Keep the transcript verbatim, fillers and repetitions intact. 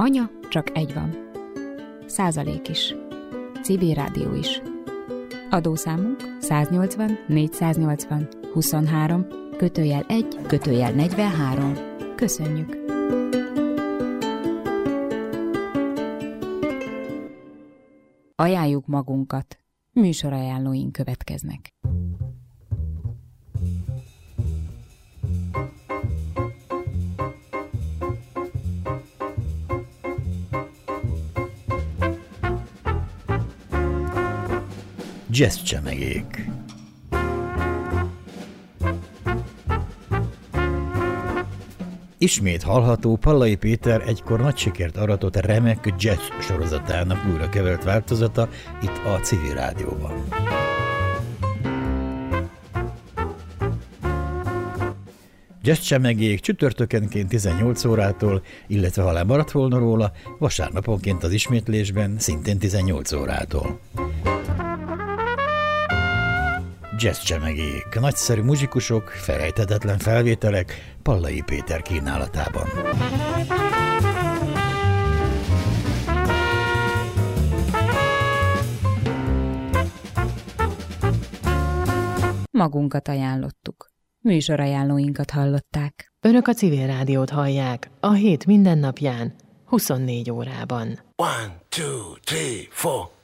Anya csak egy van. Százalék is. Civil rádió is. Adószámunk száznyolcvan négyszáznyolcvan huszonhárom kötőjel egy kötőjel negyvenhárom. Köszönjük! Ajánljuk magunkat. Műsorajánlóink következnek. Jazz csemegék. Ismét hallható Pallai Péter egykor nagy sikert aratott remek jazz sorozatának újra kevert változata itt a Civil Rádióban. Jazz csemegék csütörtökenként tizennyolc órától, illetve ha lemaradt volna róla, vasárnaponként az ismétlésben szintén tizennyolc órától. Jazz csemegék, nagyszerű muzsikusok, felejthetetlen felvételek Pallai Péter kínálatában. Magunkat ajánlottuk. Műsorajánlóinkat hallották. Önök a Civil Rádiót hallják a hét minden napján, huszonnégy órában. One, two, three, four.